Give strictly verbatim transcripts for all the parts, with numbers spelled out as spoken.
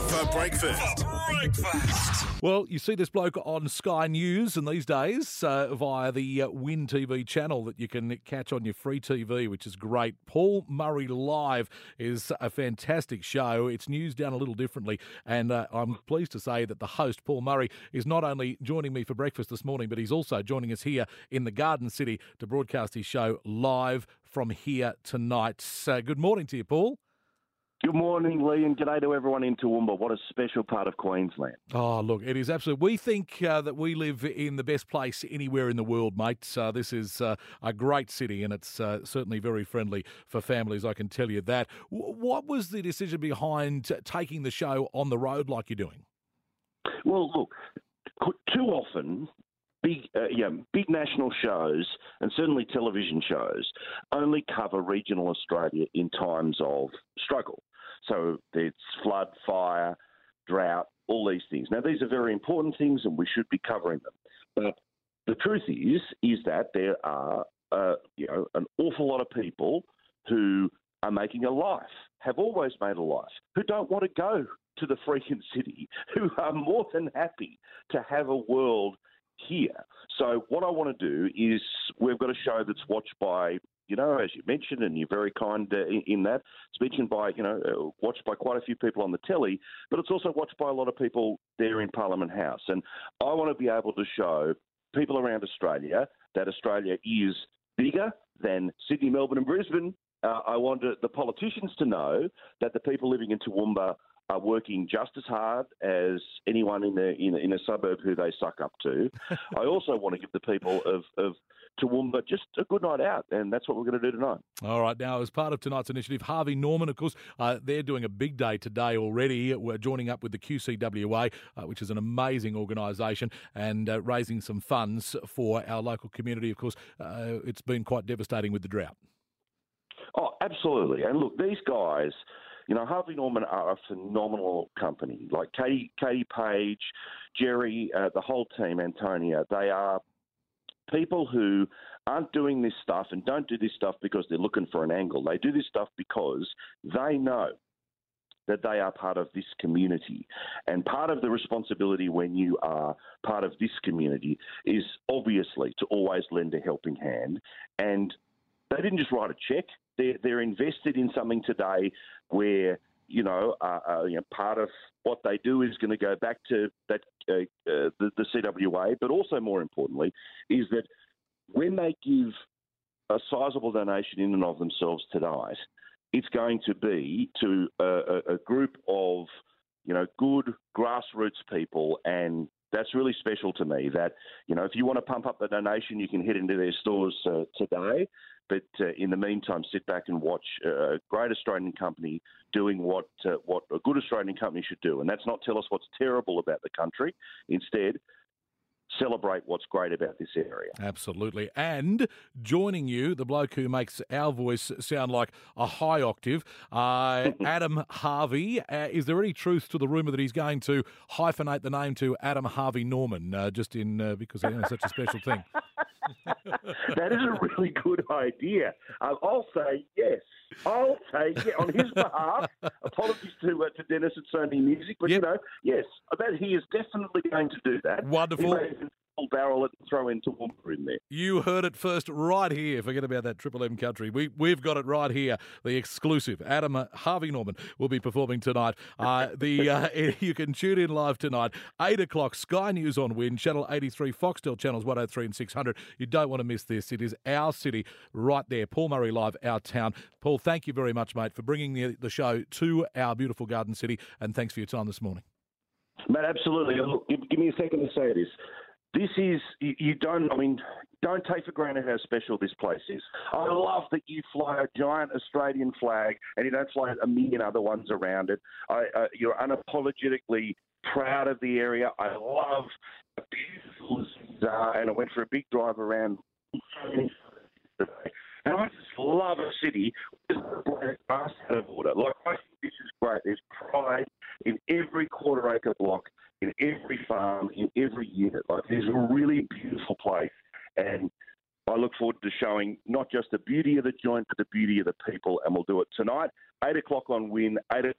For breakfast. Breakfast. Well, you see this bloke on Sky News and these days uh, via the uh, Win T V channel that you can catch on your free T V, which is great. Paul Murray Live is a fantastic show. It's news done a little differently, and uh, I'm pleased to say that the host, Paul Murray, is not only joining me for breakfast this morning, but he's also joining us here in the Garden City to broadcast his show live from here tonight. So good morning to you, Paul. Good morning, Lee, and g'day to everyone in Toowoomba. What a special part of Queensland. Oh, look, it is absolutely. We think uh, that we live in the best place anywhere in the world, mate. Uh, this is uh, a great city, and it's uh, certainly very friendly for families, I can tell you that. W- what was the decision behind taking the show on the road like you're doing? Well, look, too often, big, uh, yeah, big national shows, and certainly television shows, only cover regional Australia in times of struggle. So it's flood, fire, drought, all these things. Now, these are very important things, and we should be covering them. But the truth is, is that there are, uh, you know, an awful lot of people who are making a life, have always made a life, who don't want to go to the freaking city, who are more than happy to have a world here. So what I want to do is we've got a show that's watched by, you know, as you mentioned, and you're very kind uh, in, in that, it's mentioned by, you know, uh, watched by quite a few people on the telly, but it's also watched by a lot of people there in Parliament House. And I want to be able to show people around Australia that Australia is bigger than Sydney, Melbourne and Brisbane. Uh, I want to, the politicians to know that the people living in Toowoomba are working just as hard as anyone in, the, in, in a suburb who they suck up to. I also want to give the people of, of Toowoomba just a good night out, and that's what we're going to do tonight. All right. Now, as part of tonight's initiative, Harvey Norman, of course, uh, they're doing a big day today already. We're joining up with the Q C W A, uh, which is an amazing organisation, and uh, raising some funds for our local community. Of course, uh, it's been quite devastating with the drought. Oh, absolutely. And look, these guys, you know, Harvey Norman are a phenomenal company. Like Katie, Katie Page, Jerry, uh, the whole team, Antonia, they are people who aren't doing this stuff and don't do this stuff because they're looking for an angle. They do this stuff because they know that they are part of this community. And part of the responsibility when you are part of this community is obviously to always lend a helping hand. And they didn't just write a check. They're, they're invested in something today where, you know, uh, uh, you know, part of what they do is going to go back to that uh, uh, the, the C W A, but also more importantly is that when they give a sizable donation in and of themselves tonight, it's going to be to a, a, a group of, you know, good grassroots people, and that's really special to me that, you know, if you want to pump up the donation, you can head into their stores uh, today. But uh, in the meantime, sit back and watch a great Australian company doing what uh, what a good Australian company should do. And that's not tell us what's terrible about the country. Instead, celebrate what's great about this area. Absolutely. And joining you, the bloke who makes our voice sound like a high octave, uh, Adam Harvey. Uh, is there any truth to the rumour that he's going to hyphenate the name to Adam Harvey Norman, uh, just in uh, because you know, such a special thing? That is a really good idea. Um, I'll say yes. I'll say yeah, on his behalf. Apologies to uh, to Dennis at Sony Music, but yep. you know, yes, I bet he is definitely going to do that. Wonderful. He may even barrel it and throw in Toowoomba in there. You heard it first right here. Forget about that Triple M country. We, we've got it right here. The exclusive. Adam uh, Harvey Norman will be performing tonight. Uh, the uh, You can tune in live tonight. eight o'clock, Sky News on Win, Channel eighty-three, Foxtel Channels one oh three and six hundred. You don't want to miss this. It is our city right there. Paul Murray Live, our town. Paul, thank you very much, mate, for bringing the, the show to our beautiful Garden City, and thanks for your time this morning. Mate, absolutely. Look, give, give me a second to say this. This is, you, you don't, I mean, don't take for granted how special this place is. I love that you fly a giant Australian flag and you don't fly a million other ones around it. I, uh, you're unapologetically proud of the area. I love the beautiful, uh, and I went for a big drive around. And I just love a city with a grass out of order. Like, I think this is great. There's pride in every quarter acre block, in every farm, in every unit. Like, there's a really beautiful place. And I look forward to showing not just the beauty of the joint, but the beauty of the people. And we'll do it tonight, eight o'clock on Win, eight o'clock on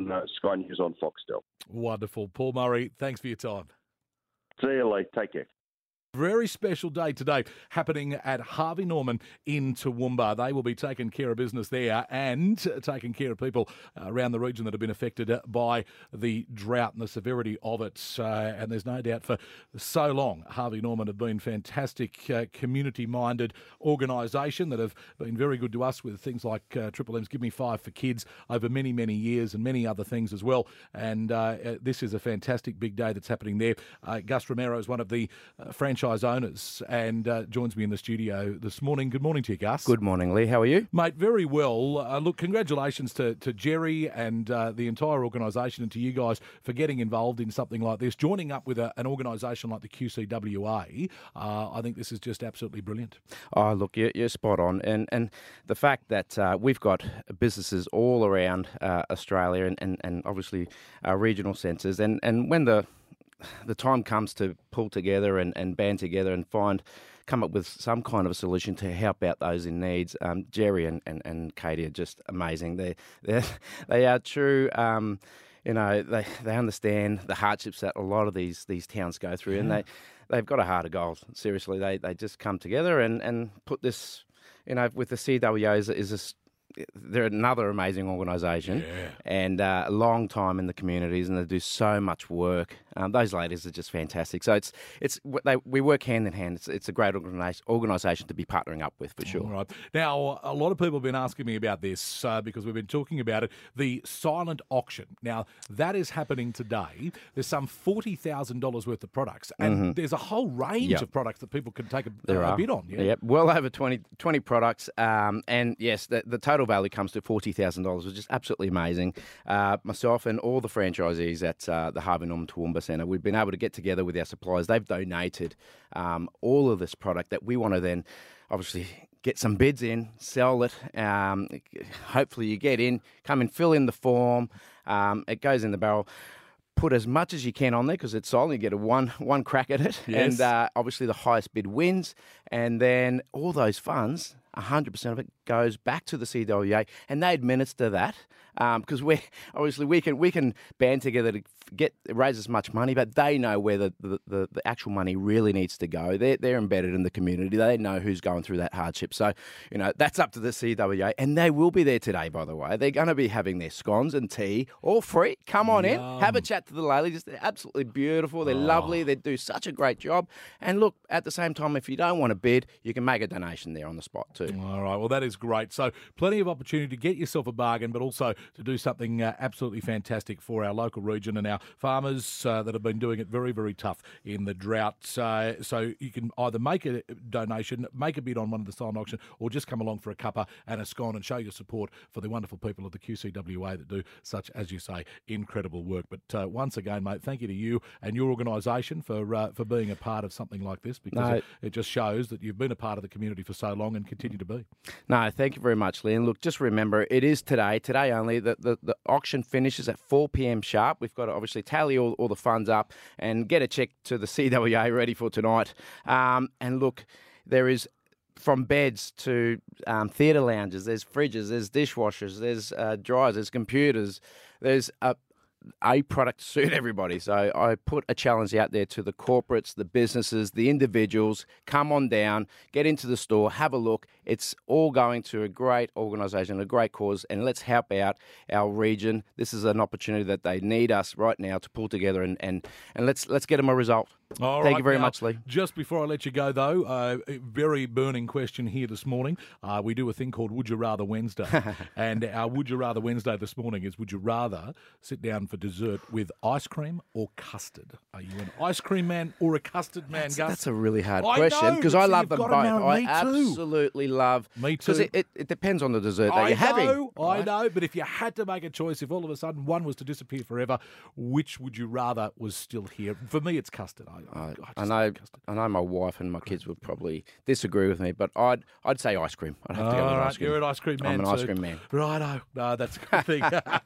on uh, Sky News on Foxtel. Wonderful. Paul Murray, thanks for your time. See you, Lee. Take care. Very special day today happening at Harvey Norman in Toowoomba. They will be taking care of business there and taking care of people around the region that have been affected by the drought and the severity of it. Uh, and there's no doubt for so long, Harvey Norman have been fantastic, uh, community-minded organisation that have been very good to us with things like uh, Triple M's Give Me Five for Kids over many, many years and many other things as well. And uh, this is a fantastic big day that's happening there. Uh, Gus Romero is one of the uh, franchise owners and uh, joins me in the studio this morning. Good morning to you, Gus. Good morning, Lee. How are you? Mate, very well. Uh, look, congratulations to, to Jerry and uh, the entire organisation and to you guys for getting involved in something like this, joining up with a, an organisation like the Q C W A. Uh, I think this is just absolutely brilliant. Oh, look, you're, you're spot on. And and the fact that uh, we've got businesses all around uh, Australia and, and, and obviously our regional centres. And, and when the the time comes to pull together and, and band together and find, come up with some kind of a solution to help out those in needs. Um, Jerry and, and, and Katie are just amazing. They they they are true. Um, you know, they they understand the hardships that a lot of these these towns go through, yeah. and they they've got a heart of gold. Seriously, they they just come together and, and put this. You know, with the C W A is is this. They're another amazing organisation yeah. and uh, a long time in the communities, and they do so much work. Um, those ladies are just fantastic. So it's it's they, we work hand in hand. It's, it's a great organisation to be partnering up with for sure. All right. Now, a lot of people have been asking me about this uh, because we've been talking about it. The silent auction. Now, that is happening today. There's some forty thousand dollars worth of products, and mm-hmm. there's a whole range yep. of products that people can take a, there a are. bid on. Yeah, yep. well over twenty, twenty products, um, and yes, the, the total value comes to forty thousand dollars, which is absolutely amazing. Uh, myself and all the franchisees at uh, the Harvey Norman Toowoomba Centre, we've been able to get together with our suppliers. They've donated um, all of this product that we want to then obviously get some bids in, sell it. Um, hopefully you get in, come and fill in the form. Um, it goes in the barrel. Put as much as you can on there because it's solid. You get a one one crack at it. Yes. And uh, obviously the highest bid wins. And then all those funds, one hundred percent of it goes back to the C W A, and they administer that because um, we obviously we can we can band together to get raise as much money, but they know where the, the, the, the actual money really needs to go. They're they're embedded in the community. They know who's going through that hardship. So you know that's up to the C W A, and they will be there today. By the way, they're going to be having their scones and tea all free. Come on Yum. in, have a chat to the ladies. They're absolutely beautiful. They're oh. lovely. They do such a great job. And look, at the same time, if you don't want to bid, you can make a donation there on the spot too. All right, well, that is great. So plenty of opportunity to get yourself a bargain, but also to do something uh, absolutely fantastic for our local region and our farmers uh, that have been doing it very, very tough in the drought. Uh, so you can either make a donation, make a bid on one of the silent auction, or just come along for a cuppa and a scone and show your support for the wonderful people of the Q C W A that do such, as you say, incredible work. But uh, once again, mate, thank you to you and your organisation for uh, for being a part of something like this, because no. it, it just shows that you've been a part of the community for so long and continue to be. No, thank you very much, Lee. And look, just remember, it is today, today only. The, the, the auction finishes at four p.m. sharp. We've got to obviously tally all, all the funds up and get a check to the C W A ready for tonight. Um, and look, there is from beds to um, theatre lounges, there's fridges, there's dishwashers, there's uh, dryers, there's computers, there's a a product to suit everybody. So I put a challenge out there to the corporates, the businesses, the individuals. Come on down, get into the store, have a look. It's all going to a great organisation, a great cause, and let's help out our region. This is an opportunity that they need us right now to pull together and and, and let's let's get them a result. All Thank right, you very now, much, Lee. Just before I let you go, though, uh, a very burning question here this morning. Uh, we do a thing called Would You Rather Wednesday. And our Would You Rather Wednesday this morning is, would you rather sit down for dessert with ice cream or custard? Are you an ice cream man or a custard man, That's, Gus? that's a really hard I question because know, I so love you've them got both. to know, I me too. absolutely love. Me too. Because it, it, it depends on the dessert that I you're having. know, I right? know, but if you had to make a choice, if all of a sudden one was to disappear forever, which would you rather was still here? For me, it's custard. I, I, I, I, just I know. love custard. I know my wife and my kids would probably disagree with me, but I'd I'd say ice cream. I'd have to go with All right, ice cream. you're an ice cream man. I'm an too. ice cream man. Righto. No, that's a good thing.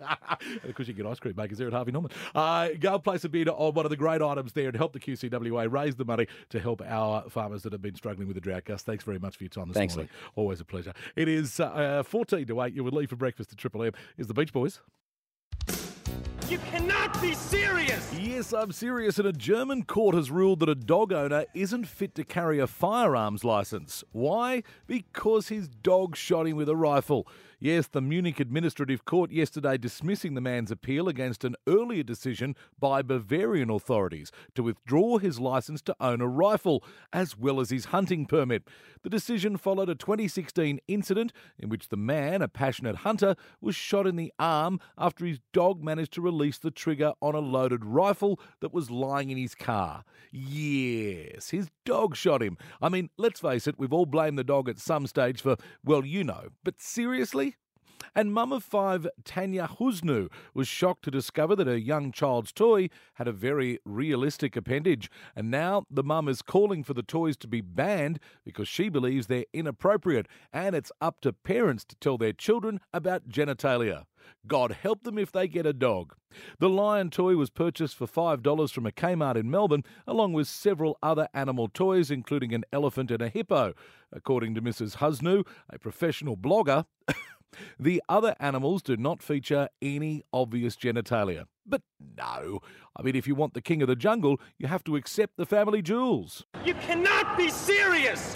And of course, you get ice cream makers there at Harvey Norman. Uh, go and place a bid on one of the great items there and help the Q C W A raise the money to help our farmers that have been struggling with the drought. Gus, thanks very much for your time this Thanks, morning. Lee. Always a pleasure. It is uh, fourteen to eight. You would leave for breakfast at Triple M. Is the Beach Boys. You cannot be serious! Yes, I'm serious, and a German court has ruled that a dog owner isn't fit to carry a firearms licence. Why? Because his dog shot him with a rifle. Yes, the Munich Administrative Court yesterday dismissing the man's appeal against an earlier decision by Bavarian authorities to withdraw his licence to own a rifle, as well as his hunting permit. The decision followed a twenty sixteen incident in which the man, a passionate hunter, was shot in the arm after his dog managed to release the trigger on a loaded rifle that was lying in his car. Yes, his dog shot him. I mean, let's face it, we've all blamed the dog at some stage for, well, you know. But seriously? And mum of five, Tanya Huznu, was shocked to discover that her young child's toy had a very realistic appendage. And now the mum is calling for the toys to be banned because she believes they're inappropriate, and it's up to parents to tell their children about genitalia. God help them if they get a dog. The lion toy was purchased for five dollars from a Kmart in Melbourne, along with several other animal toys, including an elephant and a hippo. According to Missus Huznu, a professional blogger, the other animals do not feature any obvious genitalia. But no, I mean, if you want the king of the jungle, you have to accept the family jewels. You cannot be serious!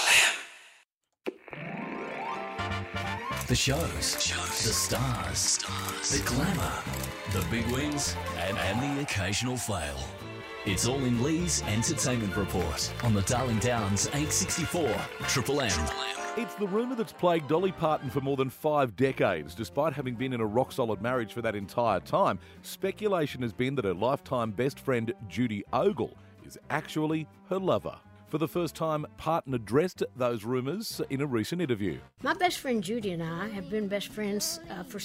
The shows, the stars, stars, the glamour, the big wins, and, and the occasional fail. It's all in Lee's Entertainment Report on the Darling Downs eight sixty-four Triple M. It's the rumour that's plagued Dolly Parton for more than five decades. Despite having been in a rock-solid marriage for that entire time, speculation has been that her lifetime best friend Judy Ogle is actually her lover. For the first time, Parton addressed those rumours in a recent interview. My best friend Judy and I have been best friends uh, for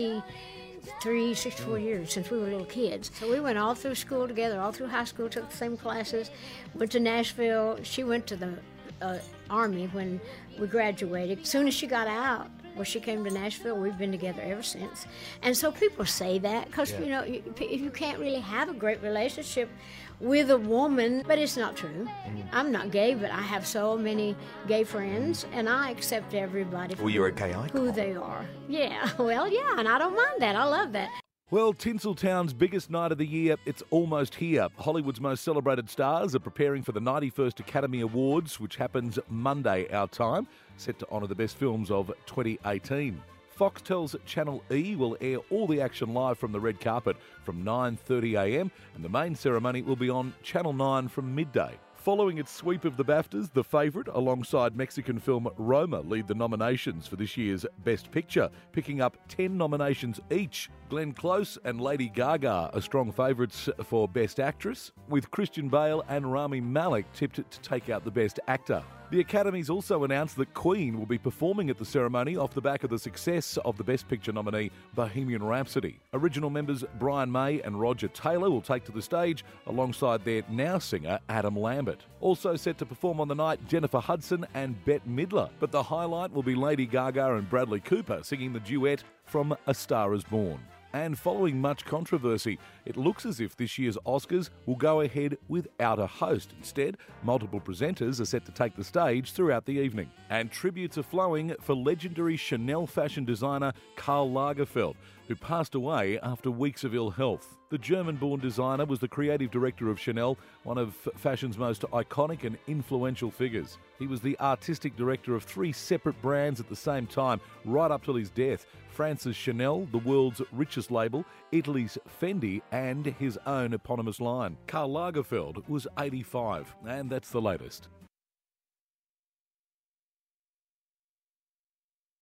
sixty-three, sixty-four years, since we were little kids. So we went all through school together, all through high school, took the same classes, went to Nashville. She went to the uh, Army when we graduated. As soon as she got out, well, she came to Nashville. We've been together ever since. And so people say that because, yeah. you know, you, you can't really have a great relationship with a woman, but it's not true. Mm. I'm not gay, but I have so many gay friends, and I accept everybody well, you're a gay icon. Who they are. Yeah, well, yeah, and I don't mind that. I love that. Well, Tinseltown's biggest night of the year, it's almost here. Hollywood's most celebrated stars are preparing for the ninety-first Academy Awards, which happens Monday our time, set to honour the best films of twenty eighteen. Foxtel's Channel E will air all the action live from the red carpet from nine thirty a m, and the main ceremony will be on Channel nine from midday. Following its sweep of the BAFTAs, The Favourite, alongside Mexican film Roma, lead the nominations for this year's Best Picture, picking up ten nominations each. Glenn Close and Lady Gaga are strong favourites for Best Actress, with Christian Bale and Rami Malek tipped to take out the Best Actor. The Academy's also announced that Queen will be performing at the ceremony off the back of the success of the Best Picture nominee Bohemian Rhapsody. Original members Brian May and Roger Taylor will take to the stage alongside their now singer Adam Lambert. Also set to perform on the night, Jennifer Hudson and Bette Midler. But the highlight will be Lady Gaga and Bradley Cooper singing the duet from A Star Is Born. And following much controversy, it looks as if this year's Oscars will go ahead without a host. Instead, multiple presenters are set to take the stage throughout the evening. And tributes are flowing for legendary Chanel fashion designer Karl Lagerfeld, who passed away after weeks of ill health. The German-born designer was the creative director of Chanel, one of fashion's most iconic and influential figures. He was the artistic director of three separate brands at the same time, right up till his death. France's Chanel, the world's richest label, Italy's Fendi, and his own eponymous line. Karl Lagerfeld was eighty-five, and that's the latest.